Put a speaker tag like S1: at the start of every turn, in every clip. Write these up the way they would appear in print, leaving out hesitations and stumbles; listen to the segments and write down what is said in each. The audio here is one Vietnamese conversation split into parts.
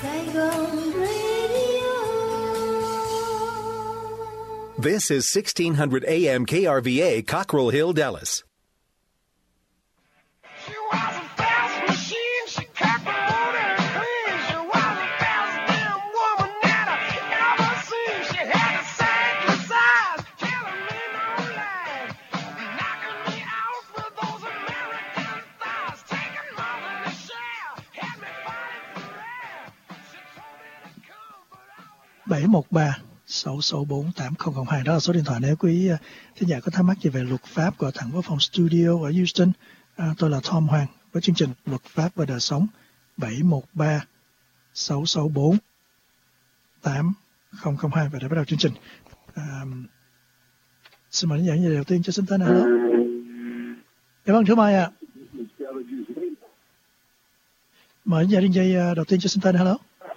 S1: Saigon Radio.
S2: This is 1600 AM KRVA, Cockrell Hill, Dallas.
S3: Bảy một ba 664-8002 đó là số điện thoại nếu quý thính giả có thắc mắc gì về luật pháp, gọi thẳng vào phòng studio ở Houston. Tôi là Tom Hoàng với chương trình Luật pháp và đời sống. 713-664-8002 và để bắt đầu chương trình. Xin mời thính giả đầu tiên cho xin tên nào đó. Dạ vâng, thưa mời ạ. Mời thính giả DJ đầu tiên cho xin tên hello.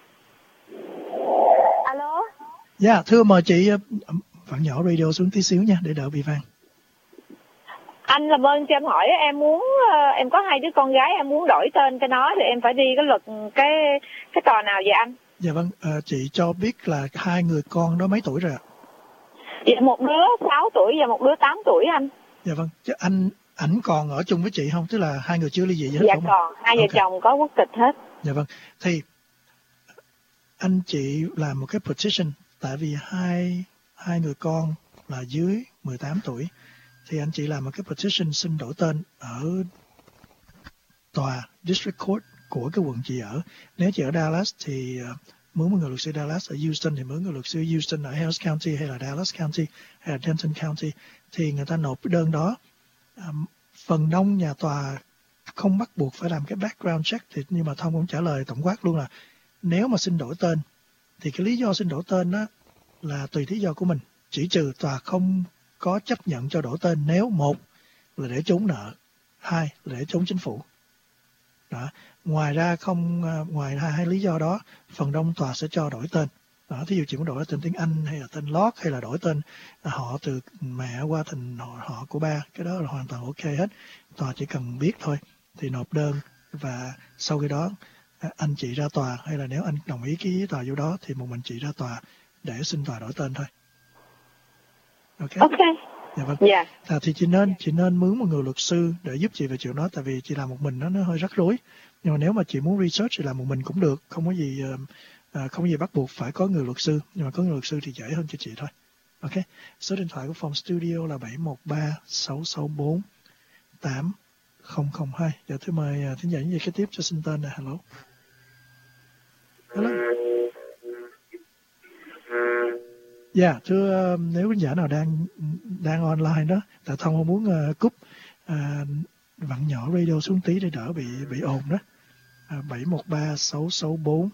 S3: Dạ, thưa mời chị vặn nhỏ radio xuống tí xíu nha, để đỡ bị vang.
S4: Anh làm ơn cho em hỏi, em muốn, em có 2 đứa con gái, em muốn đổi tên cho nó, thì em phải đi cái luật, cái tòa nào vậy anh?
S3: Dạ vâng, chị cho biết là 2 người con đó mấy tuổi rồi ạ?
S4: Dạ, một đứa 6 tuổi và một đứa 8 tuổi anh.
S3: Dạ vâng, chứ ảnh còn ở chung với chị không? Tức là 2 người chưa ly dị gì hết?
S4: Dạ còn, 2 vợ chồng có quốc tịch hết.
S3: Dạ vâng, thì anh chị làm một cái petition. Tại vì hai người con là dưới 18 tuổi thì anh chị làm một cái petition xin đổi tên ở tòa District Court của cái quận chị ở. Nếu chị ở Dallas thì mướn một người luật sư Dallas, ở Houston thì mướn người luật sư Houston ở Harris County hay là Dallas County hay là Denton County, thì người ta nộp cái đơn đó. Phần đông nhà tòa không bắt buộc phải làm cái background check, thì nhưng mà Thông cũng trả lời tổng quát luôn là nếu mà xin đổi tên thì cái lý do xin đổi tên đó là tùy lý do của mình, chỉ trừ tòa không có chấp nhận cho đổi tên nếu một là để trốn nợ, 2 là để trốn chính phủ. Đó. Ngoài ra ngoài hai lý do đó, phần đông tòa sẽ cho đổi tên. Đó. Thí dụ chị muốn đổi tên tiếng Anh hay là tên Lord hay là đổi tên họ từ mẹ qua thành họ của ba, cái đó là hoàn toàn ok hết. Tòa chỉ cần biết thôi thì nộp đơn, và sau khi đó anh chị ra tòa, hay là nếu anh đồng ý ký tòa vô đó thì một mình chị ra tòa để xin tòa đổi tên thôi. Ok. Dạ vâng.
S4: Yeah.
S3: Thì chị nên mướn một người luật sư để giúp chị về chuyện đó, tại vì chị làm một mình nó hơi rắc rối. Nhưng mà nếu mà chị muốn research thì làm một mình cũng được, không có gì bắt buộc phải có người luật sư, nhưng mà có người luật sư thì dễ hơn cho chị thôi. Ok. Số điện thoại của phòng studio là 713-664-8002. Giờ tôi mời thính giả những gì kế tiếp cho xin tên này. Hello. Hello. Dạ, thưa nếu khán giả nào đang online đó, tại Thông không muốn cúp, vặn nhỏ radio xuống tí để đỡ bị ồn đó. 713-664-8002,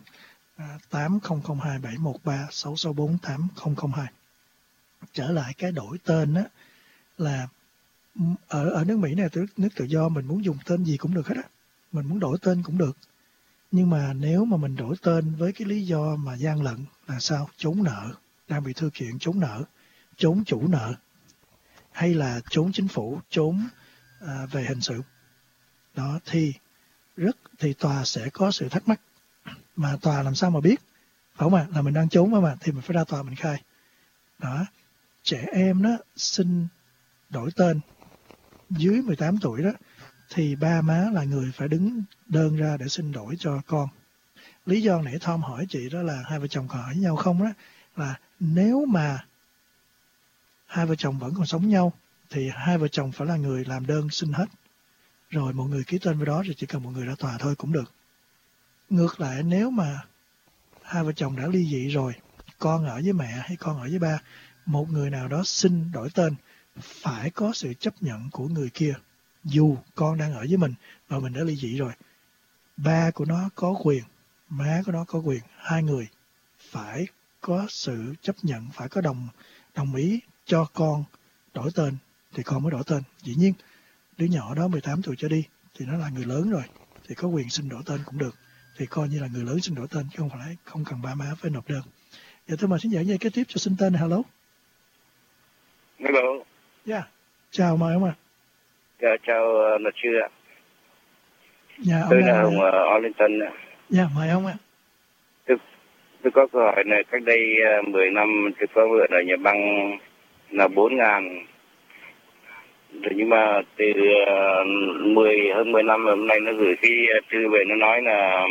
S3: 713-664-8002. Trở lại cái đổi tên đó, là ở nước Mỹ này, nước tự do, mình muốn dùng tên gì cũng được hết á, mình muốn đổi tên cũng được. Nhưng mà nếu mà mình đổi tên với cái lý do mà gian lận là sao? Trốn nợ, đang bị thư kiện trốn nợ, trốn chủ nợ, hay là trốn chính phủ, trốn về hình sự. Đó thì tòa sẽ có sự thắc mắc, mà tòa làm sao mà biết, phải không ạ? Là mình đang trốn mà thì mình phải ra tòa mình khai. Đó, trẻ em đó xin đổi tên dưới 18 tuổi đó thì ba má là người phải đứng đơn ra để xin đổi cho con. Lý do nãy Tom hỏi chị đó là hai vợ chồng còn ở với nhau không đó, là nếu mà hai vợ chồng vẫn còn sống nhau thì hai vợ chồng phải là người làm đơn xin hết, rồi một người ký tên với đó, rồi chỉ cần một người ra tòa thôi cũng được. Ngược lại, nếu mà hai vợ chồng đã ly dị rồi, con ở với mẹ hay con ở với ba, một người nào đó xin đổi tên phải có sự chấp nhận của người kia, dù con đang ở với mình và mình đã ly dị rồi. Ba của nó có quyền, má của nó có quyền, hai người phải có sự chấp nhận, phải có đồng ý cho con đổi tên thì con mới đổi tên. Dĩ nhiên đứa nhỏ đó 18 tuổi trở đi thì nó là người lớn rồi, thì có quyền xin đổi tên cũng được, thì coi như là người lớn xin đổi tên, chứ không cần ba má phải nộp đơn. Giờ tôi mời xin giảng dây kế tiếp cho xin tên. Hello.
S5: Hello.
S3: Yeah. Chào, mời ông ạ.
S5: Dạ, chào luật sư ạ.
S3: Dạ,
S5: tôi là Hồng Arlington ạ.
S3: Dạ, mời ông ạ.
S5: Tôi có câu hỏi này, cách đây 10 năm tôi có mượn ở nhà băng là 4.000. Rồi nhưng mà từ hơn 10 năm hôm nay nó gửi cái thư về, nó nói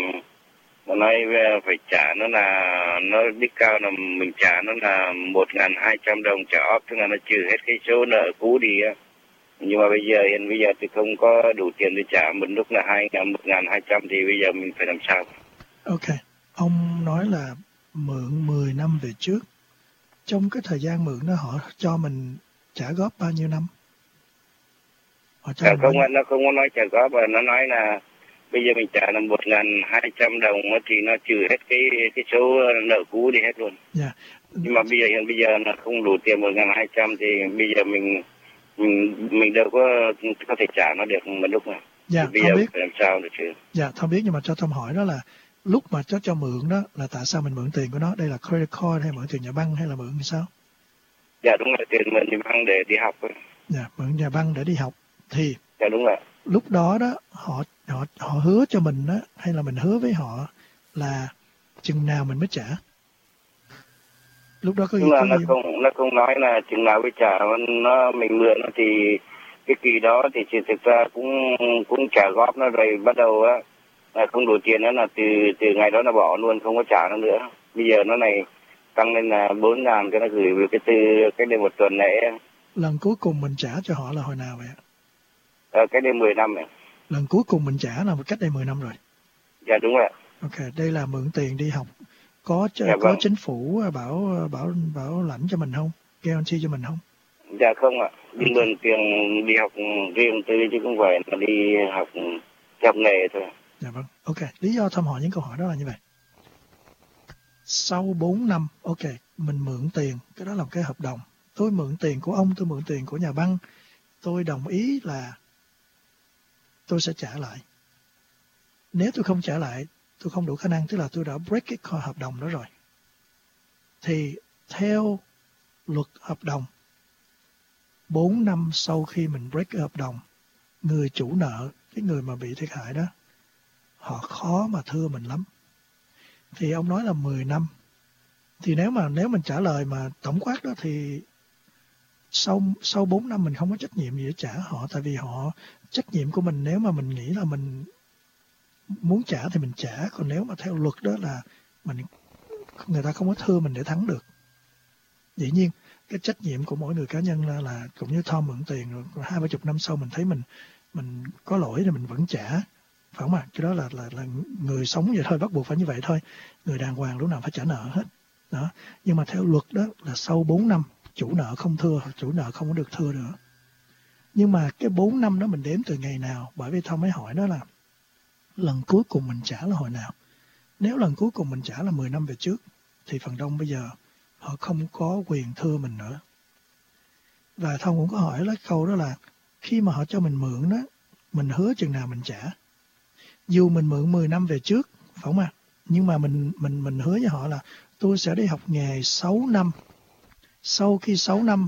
S5: phải trả, nó đích cao là mình trả nó là 1.200 đồng trả off, tức là nó trừ hết cái số nợ cũ đi á. Nhưng mà bây giờ tôi không có đủ tiền để trả, một lúc là 1.200 thì bây giờ mình phải làm sao?
S3: Ok, ông nói là mượn 10 năm về trước. Trong cái thời gian mượn đó họ cho mình trả góp bao nhiêu năm? Họ cho mình
S5: nó không có nói trả góp, mà nó nói là bây giờ mình trả là 1.200 đồng thì nó trừ hết cái số nợ cũ đi hết luôn.
S3: Yeah.
S5: Nhưng mà bây giờ là không đủ tiền 1.200 thì bây giờ mình đâu có thể trả nó được một lúc nào.
S3: Dạ,
S5: bây
S3: không
S5: giờ
S3: biết.
S5: phải làm sao được chứ?
S3: Dạ, không biết, nhưng mà cho Tom hỏi đó là lúc mà cho mượn đó là tại sao mình mượn tiền của nó? Đây là credit card hay mượn tiền nhà băng hay là mượn sao?
S5: Dạ đúng là tiền mượn nhà băng để đi học thôi.
S3: Dạ, mượn nhà băng để đi học. Thì
S5: Dạ đúng rồi.
S3: lúc đó họ hứa cho mình đó, hay là mình hứa với họ là chừng nào mình mới trả? Lúc đó có gì?
S5: Nó không nói là chừng nào mới trả, mình mượn thì cái kỳ đó thì thực ra cũng trả góp nó, rồi bắt đầu á là không đủ tiền đó là từ ngày đó nó bỏ luôn, không có trả nó nữa. Bây giờ nó này tăng lên là 4.000, cái nó gửi về cái đây một tuần này.
S3: Lần cuối cùng mình trả cho họ là hồi nào vậy ạ?
S5: Cái đây 10 năm này.
S3: Lần cuối cùng mình trả là cách đây 10 năm rồi.
S5: Dạ đúng rồi.
S3: Ok, đây là mượn tiền đi học. Có
S5: vâng.
S3: chính phủ bảo lãnh cho mình không? Guarantee cho mình không?
S5: Dạ không ạ. Đi mượn tiền đi học riêng tư chứ không phải là đi học nghề thôi.
S3: Dạ vâng. Ok, lý do thăm hỏi những câu hỏi đó là như vậy. Sau 4 năm, ok, mình mượn tiền, cái đó là một cái hợp đồng. Tôi mượn tiền của ông, tôi mượn tiền của nhà băng. Tôi đồng ý là tôi sẽ trả lại. Nếu tôi không trả lại, tôi không đủ khả năng, tức là tôi đã break cái hợp đồng đó rồi. Thì theo luật hợp đồng, 4 năm sau khi mình break cái hợp đồng, người chủ nợ, cái người mà bị thiệt hại đó, họ khó mà thưa mình lắm. Thì ông nói là 10 năm. Thì nếu mình trả lời mà tổng quát đó thì sau 4 năm mình không có trách nhiệm gì để trả họ, tại vì trách nhiệm của mình, nếu mà mình nghĩ là mình muốn trả thì mình trả, còn nếu mà theo luật đó là người ta không có thưa mình để thắng được. Dĩ nhiên cái trách nhiệm của mỗi người cá nhân là cũng như Tom mượn tiền rồi 20-30 năm sau mình thấy mình có lỗi thì mình vẫn trả, phải không ạ? Cái đó là người sống vậy thôi, bắt buộc phải như vậy thôi. Người đàng hoàng lúc nào phải trả nợ hết đó. Nhưng mà theo luật đó là sau 4 năm chủ nợ không thưa, chủ nợ không có được thưa nữa. Nhưng mà cái 4 năm đó mình đếm từ ngày nào? Bởi vì Tom mới hỏi đó là lần cuối cùng mình trả là hồi nào? Nếu lần cuối cùng mình trả là 10 năm về trước thì phần đông bây giờ họ không có quyền thưa mình nữa. Và Thông cũng có hỏi là câu đó là khi mà họ cho mình mượn đó, mình hứa chừng nào mình trả. Dù mình mượn 10 năm về trước, phải không ạ? Nhưng mà mình hứa với họ là tôi sẽ đi học nghề 6 năm. Sau khi 6 năm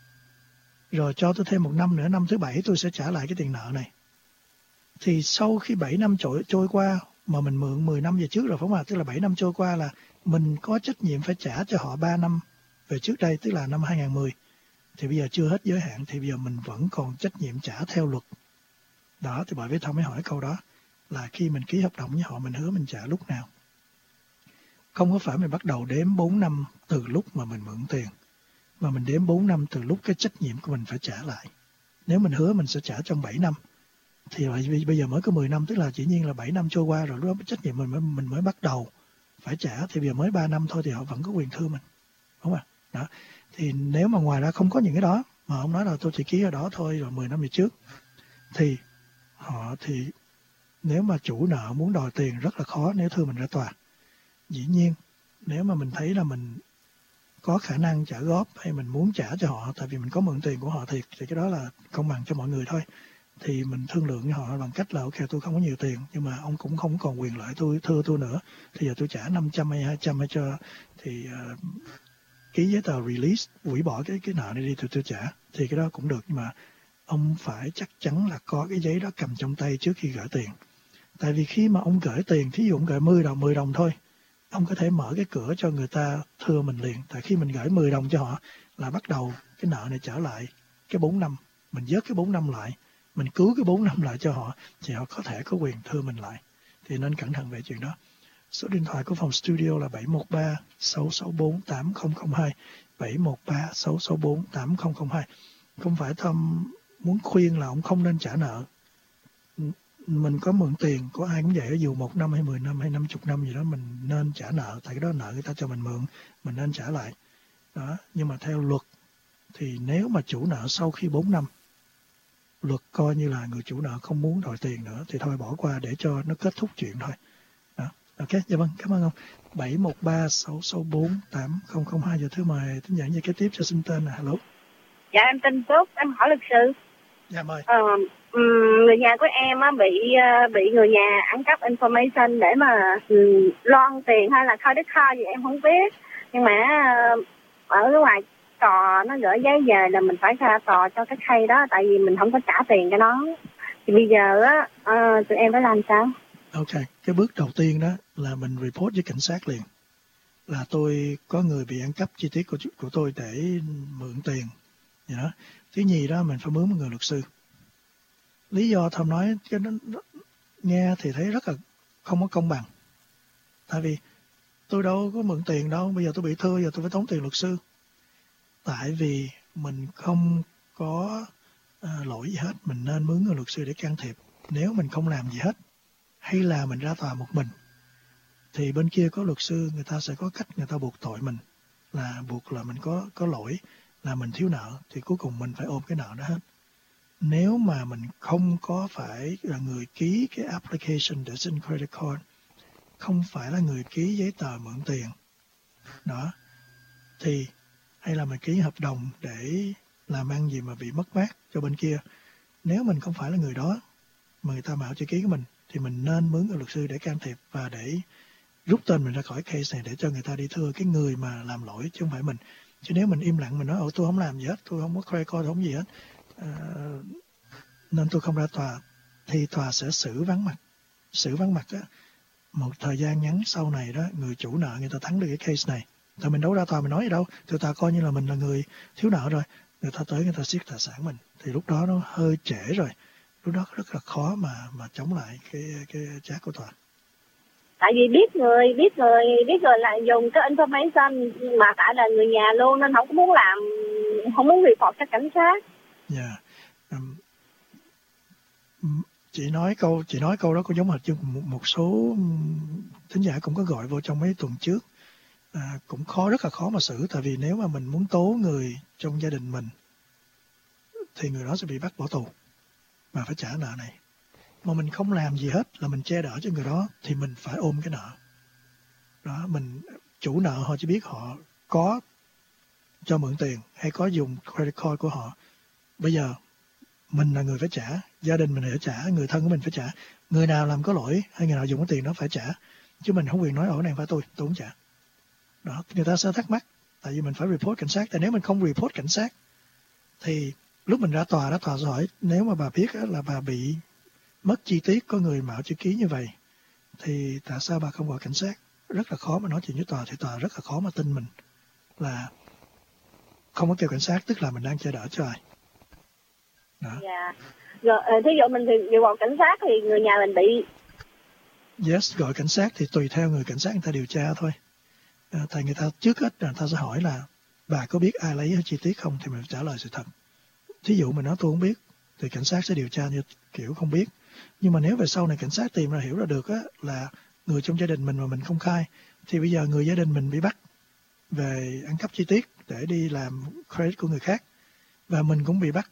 S3: rồi cho tôi thêm 1 năm nữa, năm thứ 7 tôi sẽ trả lại cái tiền nợ này. Thì sau khi 7 năm trôi qua mà mình mượn 10 năm về trước rồi, phải không ạ? Tức là 7 năm trôi qua là mình có trách nhiệm phải trả cho họ 3 năm về trước đây, tức là năm 2010. Thì bây giờ chưa hết giới hạn, thì bây giờ mình vẫn còn trách nhiệm trả theo luật. Đó, thì bởi vì Thông mới hỏi câu đó là khi mình ký hợp đồng với họ mình hứa mình trả lúc nào. Không có phải mình bắt đầu đếm 4 năm từ lúc mà mình mượn tiền, mà mình đếm 4 năm từ lúc cái trách nhiệm của mình phải trả lại. Nếu mình hứa mình sẽ trả trong 7 năm, thì bây giờ mới có 10 năm, tức là chỉ nhiên là 7 năm trôi qua rồi, lúc đó trách nhiệm mình mới bắt đầu phải trả, thì bây giờ mới 3 năm thôi thì họ vẫn có quyền thưa mình. Đúng không ạ? Đó. Thì nếu mà ngoài ra không có những cái đó, mà ông nói là tôi chỉ ký ở đó thôi rồi 10 năm về trước, thì nếu mà chủ nợ muốn đòi tiền rất là khó nếu thưa mình ra tòa. Dĩ nhiên, nếu mà mình thấy là mình có khả năng trả góp hay mình muốn trả cho họ tại vì mình có mượn tiền của họ thiệt, thì cái đó là công bằng cho mọi người thôi. Thì mình thương lượng với họ bằng cách là ok, tôi không có nhiều tiền nhưng mà ông cũng không còn quyền lợi thưa tôi nữa, thì giờ tôi trả 500 hay 200 hay cho, thì ký giấy tờ release, hủy bỏ cái nợ này đi, tôi trả, thì cái đó cũng được. Nhưng mà ông phải chắc chắn là có cái giấy đó cầm trong tay trước khi gửi tiền. Tại vì khi mà ông gửi tiền, thí dụ ông gửi 10 đồng thôi, ông có thể mở cái cửa cho người ta thưa mình liền. Tại khi mình gửi 10 đồng cho họ là bắt đầu cái nợ này trở lại cái 4 năm. Mình vớt cái 4 năm lại, mình cứu cái 4 năm lại cho họ, thì họ có thể có quyền thưa mình lại. Thì nên cẩn thận về chuyện đó. Số điện thoại của phòng studio là 713-664-8002, 713-664-8002. Không phải Thơm muốn khuyên là ông không nên trả nợ. Mình có mượn tiền, có ai cũng vậy, dù 1 năm hay 10 năm hay 50 năm gì đó, mình nên trả nợ. Tại cái đó nợ người ta cho mình mượn, mình nên trả lại. Đó. Nhưng mà theo luật, thì nếu mà chủ nợ sau khi 4 năm, luật coi như là người chủ nợ không muốn đòi tiền nữa, thì thôi bỏ qua để cho nó kết thúc chuyện thôi. Đó. Ok, dạ vâng, cảm ơn ông. 713-664-8002. Giờ thứ mời thính giả kế tiếp cho xin tên là hello.
S6: Dạ em tên Phước, em hỏi luật sư.
S3: Dạ mời.
S6: Người nhà của em á bị người nhà ăn cắp information để mà loan tiền hay là credit card gì em không biết. Nhưng mà ở ngoài tòa nó gửi giấy về là mình phải ra tòa cho cái case đó, tại vì mình không có trả tiền cho nó. Thì bây giờ á tụi em phải làm sao?
S3: Ok, cái bước đầu tiên đó là mình report với cảnh sát liền. Là tôi có người bị ăn cắp chi tiết của tôi để mượn tiền. Vậy đó. Thứ nhì đó mình phải mướn một người luật sư. Lý do Thơm nói cái đó, nghe thì thấy rất là không có công bằng. Tại vì tôi đâu có mượn tiền đâu, bây giờ tôi bị thưa, giờ tôi phải tốn tiền luật sư. Tại vì mình không có lỗi gì hết, mình nên mướn người luật sư để can thiệp. Nếu mình không làm gì hết, hay là mình ra tòa một mình, thì bên kia có luật sư, người ta sẽ có cách người ta buộc tội mình, là buộc là mình có lỗi, là mình thiếu nợ, thì cuối cùng mình phải ôm cái nợ đó hết. Nếu mà mình không có phải là người ký cái application để xin credit card, không phải là người ký giấy tờ mượn tiền đó, thì hay là mình ký hợp đồng để làm ăn gì mà bị mất mát cho bên kia, nếu mình không phải là người đó mà người ta mạo chữ ký của mình, thì mình nên mướn người luật sư để can thiệp và để rút tên mình ra khỏi case này, để cho người ta đi thưa cái người mà làm lỗi chứ không phải mình. Chứ nếu mình im lặng, mình nói tôi không làm gì hết, tôi không có credit card, không gì hết, nên tôi không ra tòa, thì tòa sẽ xử vắng mặt. Xử vắng mặt á, một thời gian ngắn sau này đó, người chủ nợ người ta thắng được cái case này, tại mình đâu ra tòa mình nói gì đâu, tụi ta coi như là mình là người thiếu nợ rồi, người ta tới người ta siết tài sản mình, thì lúc đó nó hơi trễ rồi, lúc đó rất là khó mà chống lại cái giá của tòa.
S6: Tại vì biết người là dùng cái information mà tại là người nhà luôn, nên không có muốn làm, không muốn report cho cảnh sát.
S3: Dạ. Chị nói câu đó cũng giống hệt như một số thính giả cũng có gọi vô trong mấy tuần trước. Cũng rất là khó mà xử, tại vì nếu mà mình muốn tố người trong gia đình mình thì người đó sẽ bị bắt bỏ tù và phải trả nợ này. Mà mình không làm gì hết, là mình che đỡ cho người đó, thì mình phải ôm cái nợ đó. Chủ nợ họ chỉ biết họ có cho mượn tiền hay có dùng credit card của họ. Bây giờ mình là người phải trả, gia đình mình phải trả, người thân của mình phải trả. Người nào làm có lỗi hay người nào dùng cái tiền đó phải trả, chứ mình không quyền nói ở này phải tôi không trả. Đó, người ta sẽ thắc mắc, tại vì mình phải report cảnh sát. Tại nếu mình không report cảnh sát thì lúc mình ra tòa đó, tòa sẽ hỏi nếu mà bà biết là bà bị mất chi tiết, có người mạo chữ ký như vậy, thì tại sao bà không gọi cảnh sát? Rất là khó mà nói chuyện với tòa, thì tòa rất là khó mà tin mình là không có kêu cảnh sát, tức là mình đang che đỡ cho ai. Đó.
S6: Dạ. Rồi, thí dụ mình thì gọi cảnh sát thì người nhà mình bị.
S3: Yes, gọi cảnh sát thì tùy theo người cảnh sát người ta điều tra thôi. Tại người ta trước hết người ta sẽ hỏi là bà có biết ai lấy chi tiết không, thì mình trả lời sự thật. Thí dụ mình nói tôi không biết, thì cảnh sát sẽ điều tra như kiểu không biết. Nhưng mà nếu về sau này cảnh sát tìm ra, hiểu ra được là người trong gia đình mình mà mình không khai, thì bây giờ người gia đình mình bị bắt về ăn cắp chi tiết để đi làm credit của người khác, và mình cũng bị bắt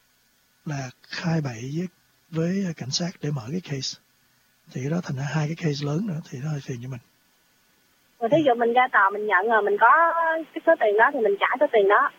S3: là khai bậy với cảnh sát để mở cái case, thì cái đó thành ra hai cái case lớn nữa, thì nó hơi phiền cho mình.
S6: Rồi thí dụ mình ra tòa mình nhận rồi mình có cái số tiền đó thì mình trả số tiền đó.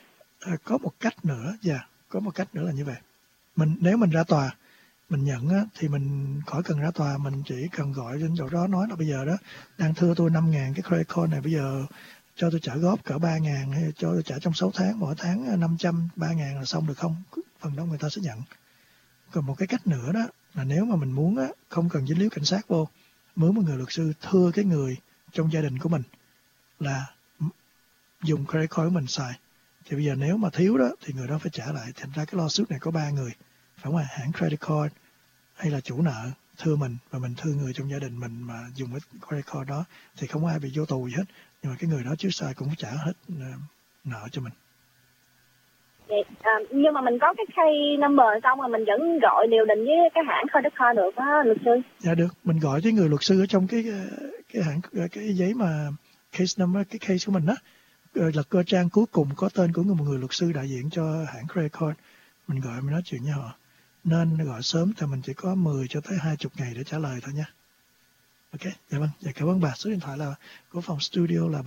S3: Có một cách nữa, có một cách nữa là như vậy. Nếu mình ra tòa mình nhận thì mình khỏi cần ra tòa, mình chỉ cần gọi đến chỗ đó nói là bây giờ đó đang thưa tôi 5.000 cái credit card này, bây giờ cho tôi trả góp cỡ 3.000 hay cho tôi trả trong 6 tháng, mỗi tháng 500, 3.000 là xong được không? Phần đó người ta sẽ nhận. Còn một cái cách nữa đó là nếu mà mình muốn không cần dính líu cảnh sát vô, mướn một người luật sư thưa cái người trong gia đình của mình là dùng credit card của mình xài. Thì bây giờ nếu mà thiếu đó thì người đó phải trả lại. Thành ra cái lawsuit này có 3 người, phải không ạ? Hãng credit card hay là chủ nợ thưa mình và mình thưa người trong gia đình mình mà dùng cái credit card đó, thì không có ai bị vô tù gì hết. Nhưng mà cái người đó trước sau cũng phải trả hết nợ cho mình.
S6: Nhưng mà mình có cái case number xong rồi mình vẫn gọi điều đình với cái hãng credit card được đó luật sư?
S3: Dạ được, mình gọi với người luật sư ở trong cái hãng, cái giấy mà case number, cái case của mình đó, là cơ trang cuối cùng có tên của một người luật sư đại diện cho hãng credit card. Mình gọi mình nói chuyện với họ. Nên gọi sớm thì mình chỉ có 10 cho tới 20 ngày để trả lời thôi nha. Ok, dạ vâng, dạ cảm ơn bà. Số điện thoại là của phòng studio là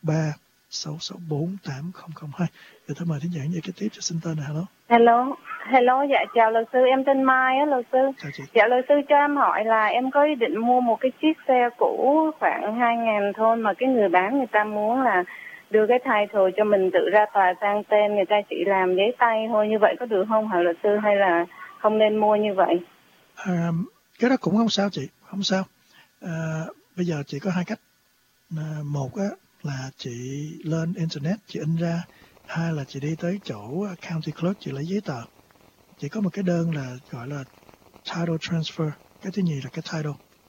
S3: 713-664-8002. Giờ tôi mời thính giả về cái tiếp cho xin tên này.
S7: Hello, dạ chào luật sư, em tên Mai á luật sư.
S3: Chào chị.
S7: Dạ luật sư cho em hỏi là em có ý định mua một cái chiếc xe cũ khoảng 2.000 thôi, mà cái người bán người ta muốn là đưa cái title cho mình tự ra tòa sang tên, người ta chỉ làm giấy tay thôi, như vậy có được không hả luật sư, hay là không nên mua như vậy?
S3: Cái đó cũng không sao chị, không sao. Bây giờ chị có 2 cách. Một á, là chị lên internet chị in ra, 2 là chị đi tới chỗ county clerk chị lấy giấy tờ. Chị có một cái đơn là gọi là title transfer. Cái thứ nhì là cái title.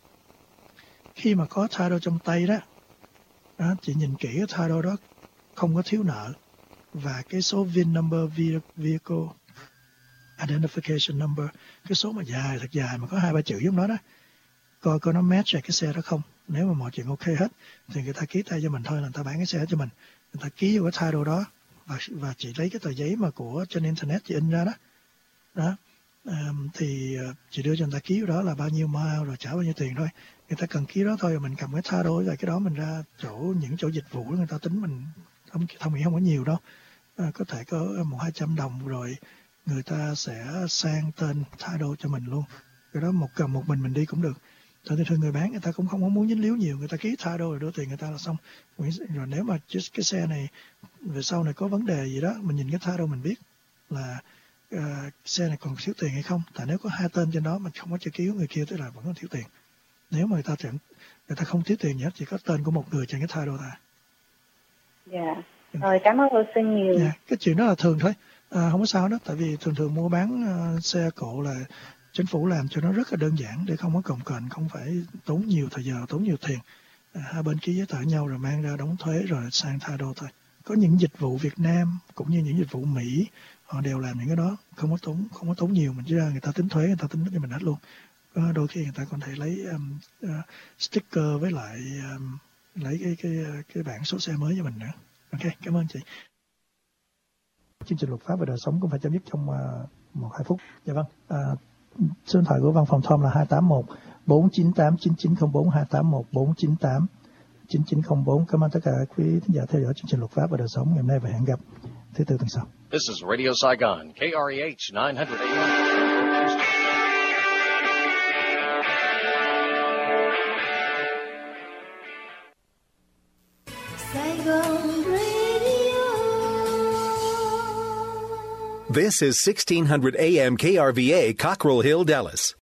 S3: Khi mà có title trong tay đó, chị nhìn kỹ cái title đó không có thiếu nợ, và cái số VIN number, vehicle identification number, cái số mà dài, thật dài mà có 2-3 chữ trong đó đó, coi nó match cái xe đó không. Nếu mà mọi chuyện ok hết thì người ta ký tay cho mình thôi, là người ta bán cái xe cho mình. Người ta ký vào cái title đó, và chị lấy cái tờ giấy mà của trên internet chị in ra đó. Thì chị đưa cho người ta ký vào đó là bao nhiêu mile rồi trả bao nhiêu tiền thôi. Người ta cần ký đó thôi, rồi mình cầm cái title rồi cái đó mình ra những chỗ dịch vụ đó, người ta tính mình thông nghĩ không có nhiều đâu, có thể có 100-200 đồng rồi người ta sẽ sang tên title cho mình luôn. Cái đó một mình đi cũng được. Thường người bán người ta cũng không muốn dính líu nhiều, người ta ký title rồi đưa tiền người ta là xong. Rồi nếu mà cái xe này về sau này có vấn đề gì đó, mình nhìn cái title mình biết là xe này còn thiếu tiền hay không. Tại nếu có 2 tên trên đó mà không có chữ ký của người kia, tức là vẫn còn thiếu tiền. Nếu mà người ta không thiếu tiền gì hết, chỉ có tên của một người trên cái title thôi.
S7: Dạ. Rồi, cảm ơn luật sư nhiều.
S3: Dạ, cái chuyện đó là thường thôi, không có sao đó. Tại vì thường mua bán xe cộ là chính phủ làm cho nó rất là đơn giản, để không có cồng kềnh, không phải tốn nhiều thời giờ, tốn nhiều tiền. Hai bên ký giấy tờ nhau rồi mang ra đóng thuế rồi sang title thôi. Có những dịch vụ Việt Nam cũng như những dịch vụ Mỹ, họ đều làm những cái đó, không có tốn nhiều. Mình chỉ ra người ta tính thuế, người ta tính cho mình hết luôn. Đôi khi người ta còn thể lấy sticker với lại lấy cái bảng số xe mới cho mình nữa. Ok, cảm ơn chị. Chương trình luật pháp và đời sống cũng phải chấm dứt trong 1-2 phút. Dạ vâng. Số điện thoại của văn phòng Tom là 281-498-9904, 281-498-9904. Cảm ơn tất cả quý thính giả theo dõi chương trình luật pháp và đời sống ngày hôm nay, và hẹn gặp thứ Tư tuần sau.
S8: This is Radio Saigon, KREH 900 AM.
S1: Saigon Radio.
S2: This is 1600 AM KRVA, Cockrell Hill, Dallas.